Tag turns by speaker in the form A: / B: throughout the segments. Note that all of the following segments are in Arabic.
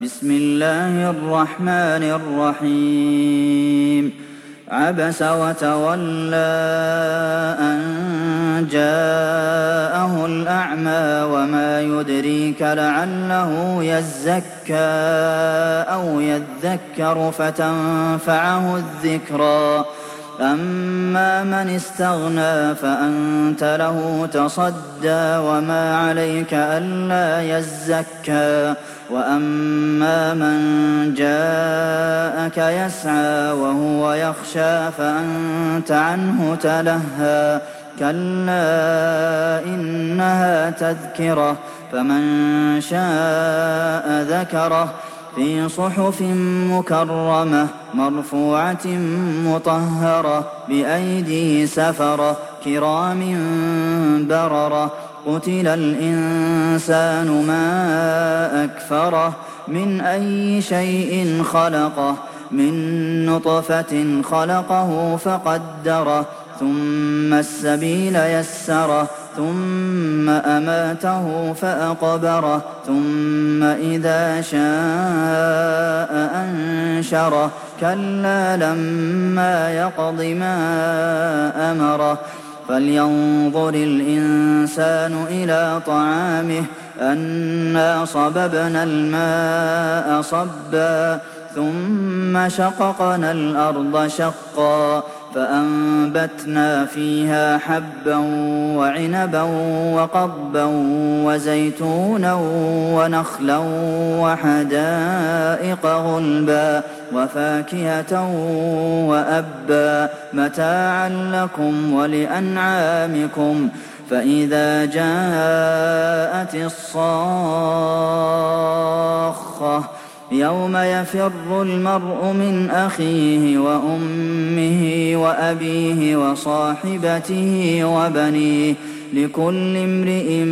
A: بسم الله الرحمن الرحيم عبس وتولى أن جاءه الأعمى وما يدريك لعله يزكى أو يذكر فتنفعه الذكرى أما من استغنى فأنت له تصدى وما عليك ألا يزكى وأما من جاءك يسعى وهو يخشى فأنت عنه تلهى كلا إنها تذكرة فمن شاء ذكره في صحف مكرمة مرفوعة مطهرة بأيدي سفرة كرام بررة قتل الإنسان ما أكفره من أي شيء خلقه من نطفة خلقه فقدره ثم السبيل يسره ثم أماته فأقبره ثم إذا شاء أنشره كلا لما يقض ما أمره فلينظر الإنسان إلى طعامه أنا صببنا الماء صبا ثم شققنا الأرض شقا فأنبتنا فيها حبا وعنبا وقضبا وزيتونا ونخلا وحدائق غلبا وفاكهة وأبا متاعا لكم ولأنعامكم فإذا جاءت الصاخة يوم يفر المرء من أخيه وأمه وأبيه وصاحبته وبنيه لكل امرئ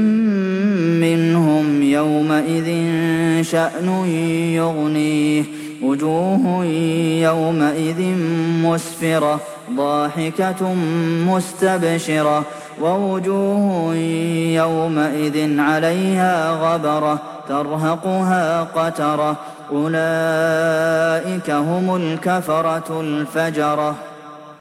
A: منهم يومئذ شأن يغنيه وجوه يومئذ مسفرة ضاحكة مستبشرة ووجوه يومئذ عليها غبرة ترهقها قترة أولئك هم الكفرة الفجرة